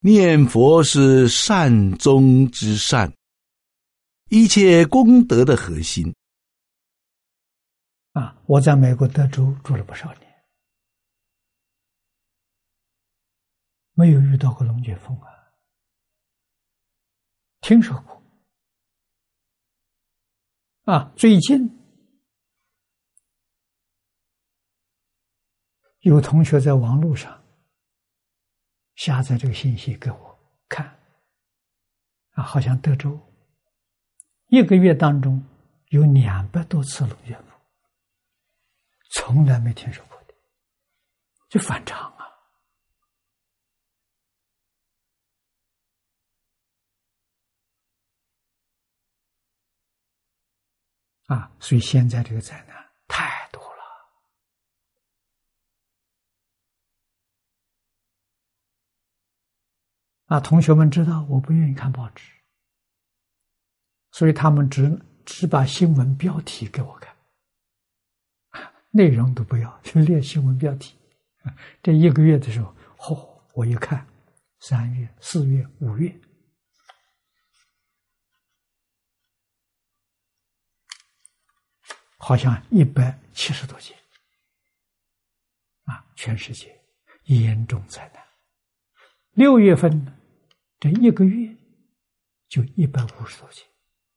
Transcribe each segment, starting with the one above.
念佛是善中之善，一切功德的核心。 我在美国德州住了不少年，没有遇到过龙卷风听说过。最近有同学在网络上下载这个信息给我看，好像德州一个月当中有200多次龙卷风，从来没听说过的，就反常所以现在这个灾难太多了。同学们知道我不愿意看报纸，所以他们只把新闻标题给我看，内容都不要，就列新闻标题。这一个月的时候，我一看，3月、4月、5月，好像170多件全世界严重灾难。6月份呢，这一个月就150多件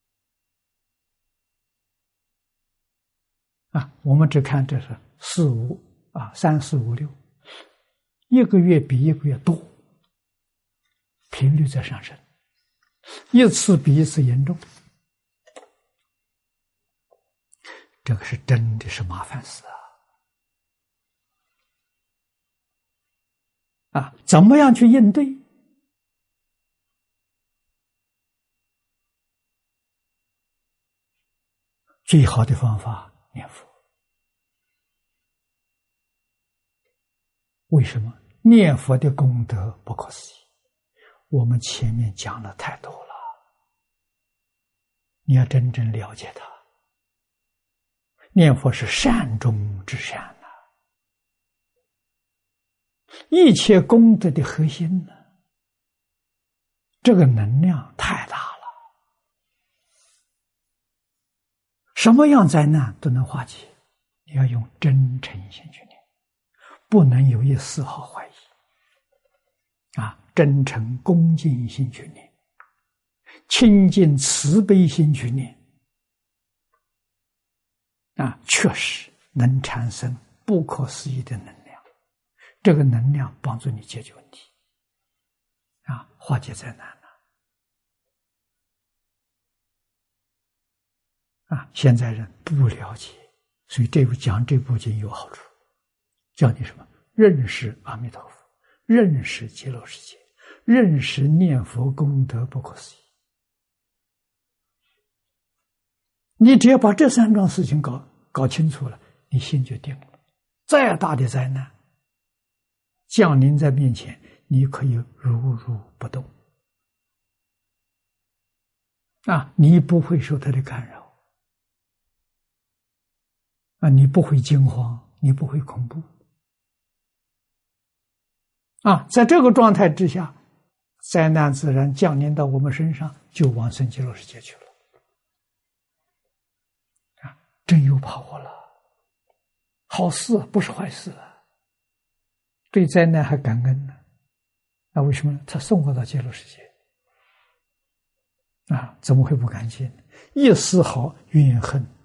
我们只看这是3、4、5、6，一个月比一个月多，频率在上升，一次比一次严重。这个是真的是麻烦死怎么样去应对？最好的方法念佛。为什么？念佛的功德不可思议，我们前面讲了太多了，你要真正了解它。念佛是善中之善一切功德的核心这个能量太大了，什么样灾难都能化解。你要用真诚心去念，不能有一丝毫怀疑真诚恭敬心去念，清净慈悲心去念确实能产生不可思议的能量。这个能量帮助你解决问题化解灾难现在人不了解，所以讲这部经有好处，教你什么？认识阿弥陀佛，认识极乐世界，认识念佛功德不可思议。你只要把这3桩事情搞清楚了，你心就定了。再大的灾难降临在面前，你可以如如不动你不会受它的干扰你不会惊慌，你不会恐怖在这个状态之下，灾难自然降临到我们身上，就往生极乐世界去了真有把握了，好事不是坏事对灾难还感恩呢为什么？他送我到极乐世界怎么会不感激呢？一丝毫怨恨